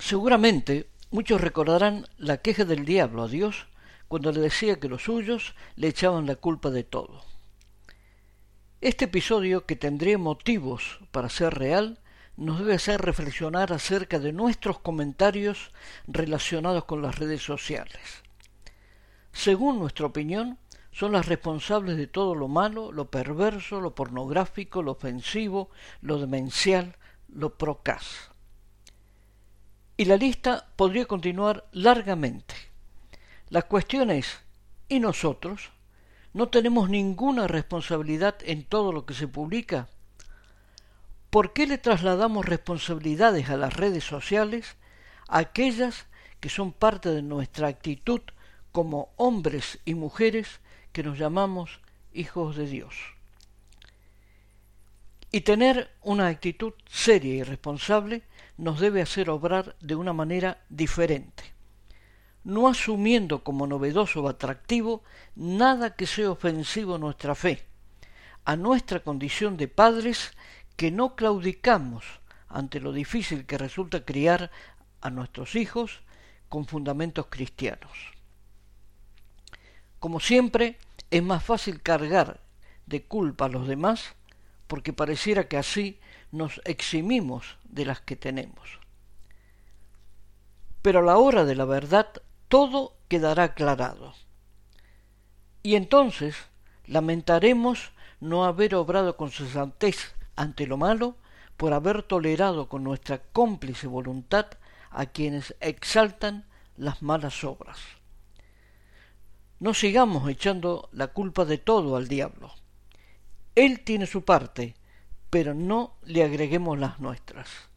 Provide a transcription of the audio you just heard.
Seguramente muchos recordarán la queja del diablo a Dios cuando le decía que los suyos le echaban la culpa de todo. Este episodio, que tendría motivos para ser real, nos debe hacer reflexionar acerca de nuestros comentarios relacionados con las redes sociales. Según nuestra opinión, son las responsables de todo lo malo, lo perverso, lo pornográfico, lo ofensivo, lo demencial, lo procaz. Y la lista podría continuar largamente. La cuestión es, ¿y nosotros? ¿No tenemos ninguna responsabilidad en todo lo que se publica? ¿Por qué le trasladamos responsabilidades a las redes sociales, a aquellas que son parte de nuestra actitud como hombres y mujeres que nos llamamos hijos de Dios? Y tener una actitud seria y responsable nos debe hacer obrar de una manera diferente, no asumiendo como novedoso o atractivo nada que sea ofensivo a nuestra fe, a nuestra condición de padres que no claudicamos ante lo difícil que resulta criar a nuestros hijos con fundamentos cristianos. Como siempre, es más fácil cargar de culpa a los demás porque pareciera que así nos eximimos de las que tenemos. Pero a la hora de la verdad todo quedará aclarado. Y entonces lamentaremos no haber obrado con sensatez ante lo malo por haber tolerado con nuestra cómplice voluntad a quienes exaltan las malas obras. No sigamos echando la culpa de todo al diablo. Él tiene su parte, pero no le agreguemos las nuestras.